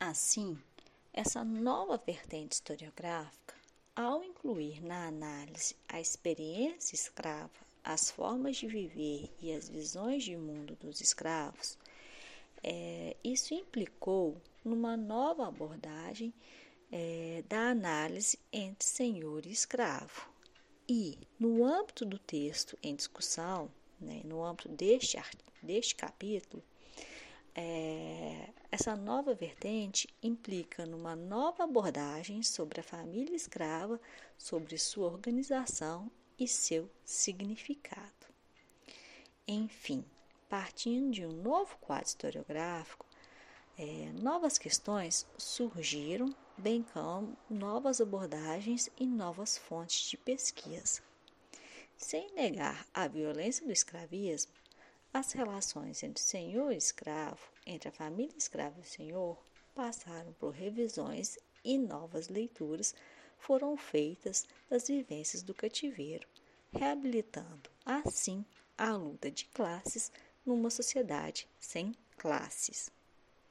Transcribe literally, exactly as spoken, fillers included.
Assim, essa nova vertente historiográfica, ao incluir na análise a experiência escrava, as formas de viver e as visões de mundo dos escravos, é, isso implicou numa nova abordagem é, da análise entre senhor e escravo. E, no âmbito do texto em discussão, né, no âmbito deste, deste capítulo, é, essa nova vertente implica numa nova abordagem sobre a família escrava, sobre sua organização e seu significado. Enfim, partindo de um novo quadro historiográfico, é, novas questões surgiram, bem como novas abordagens e novas fontes de pesquisa. Sem negar a violência do escravismo, as relações entre senhor e escravo, entre a família escrava e o senhor, passaram por revisões e novas leituras foram feitas das vivências do cativeiro, reabilitando, assim, a luta de classes numa sociedade sem classes.